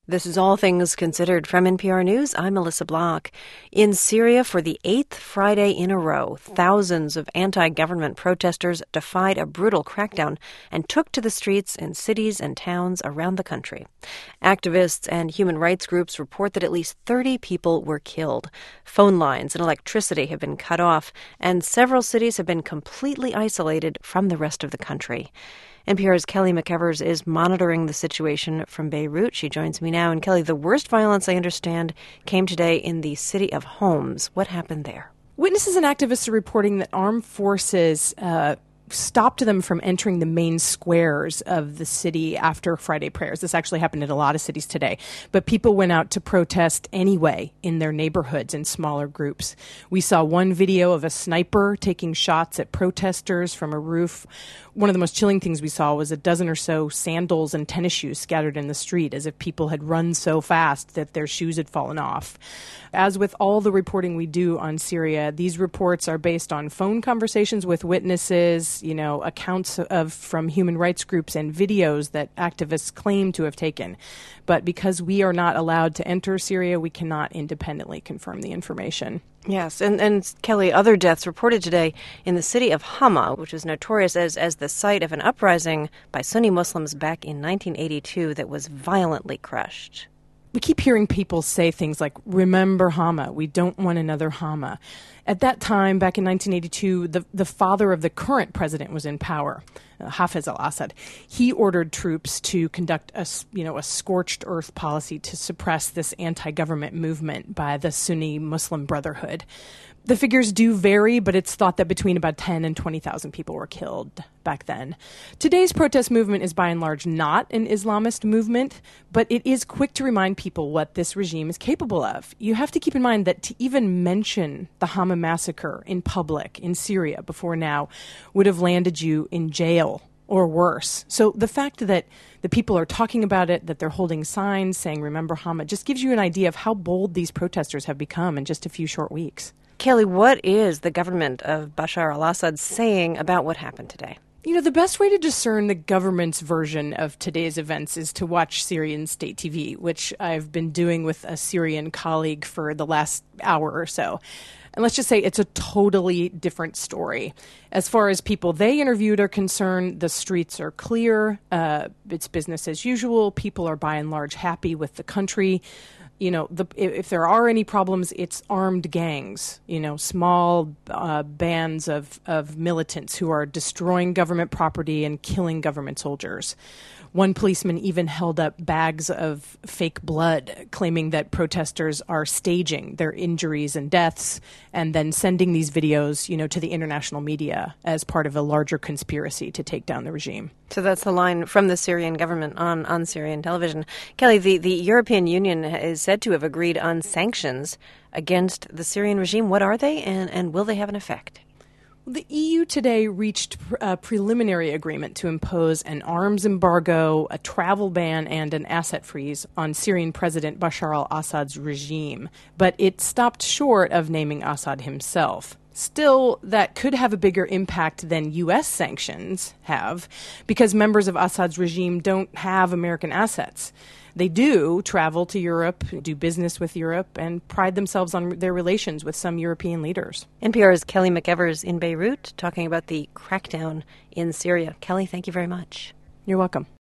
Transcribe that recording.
This is All Things Considered from NPR News. I'm Melissa Block. In Syria, for the 8th Friday in a row, thousands of anti-government protesters defied a brutal crackdown and took to the streets in cities and towns around the country. Activists and human rights groups report that at least 30 people were killed. Phone lines and electricity have been cut off, and several cities have been completely isolated from the rest of the country. NPR's Kelly McEvers is monitoring the situation from Beirut. She joins me now. And Kelly, the worst violence, I understand, came today in the city of Homs. What happened there? Witnesses and activists are reporting that armed forces stopped them from entering the main squares of the city after Friday prayers. This actually happened in a lot of cities today. But people went out to protest anyway in their neighborhoods in smaller groups. We saw one video of a sniper taking shots at protesters from a roof. One of the most chilling things we saw was a dozen or so sandals and tennis shoes scattered in the street, as if people had run so fast that their shoes had fallen off. As with all the reporting we do on Syria, these reports are based on phone conversations with witnesses, accounts from human rights groups and videos that activists claim to have taken. But because we are not allowed to enter Syria, we cannot independently confirm the information. Yes, and Kelly, other deaths reported today in the city of Hama, which is notorious as the site of an uprising by Sunni Muslims back in 1982 that was violently crushed. We keep hearing people say things like, remember Hama, we don't want another Hama. At that time, back in 1982, the father of the current president was in power, Hafez al-Assad. He ordered troops to conduct a scorched earth policy to suppress this anti-government movement by the Sunni Muslim Brotherhood. The figures do vary, but it's thought that between about 10 and 20,000 people were killed back then. Today's protest movement is by and large not an Islamist movement, but it is quick to remind people what this regime is capable of. You have to keep in mind that to even mention the Hama massacre in public in Syria before now would have landed you in jail or worse. So the fact that the people are talking about it, that they're holding signs saying, remember Hama, just gives you an idea of how bold these protesters have become in just a few short weeks. Kelly, what is the government of Bashar al-Assad saying about what happened today? The best way to discern the government's version of today's events is to watch Syrian state TV, which I've been doing with a Syrian colleague for the last hour or so. And let's just say it's a totally different story. As far as people they interviewed are concerned, the streets are clear. It's business as usual. People are by and large happy with the country. If there are any problems, it's armed gangs, small bands of militants who are destroying government property and killing government soldiers. One policeman even held up bags of fake blood, claiming that protesters are staging their injuries and deaths and then sending these videos, to the international media as part of a larger conspiracy to take down the regime. So that's the line from the Syrian government on Syrian television. Kelly, the European Union is said to have agreed on sanctions against the Syrian regime. What are they, and will they have an effect? The EU today reached a preliminary agreement to impose an arms embargo, a travel ban, and an asset freeze on Syrian President Bashar al-Assad's regime. But it stopped short of naming Assad himself. Still, that could have a bigger impact than U.S. sanctions have, because members of Assad's regime don't have American assets. They do travel to Europe, do business with Europe, and pride themselves on their relations with some European leaders. NPR's Kelly McEvers in Beirut talking about the crackdown in Syria. Kelly, thank you very much. You're welcome.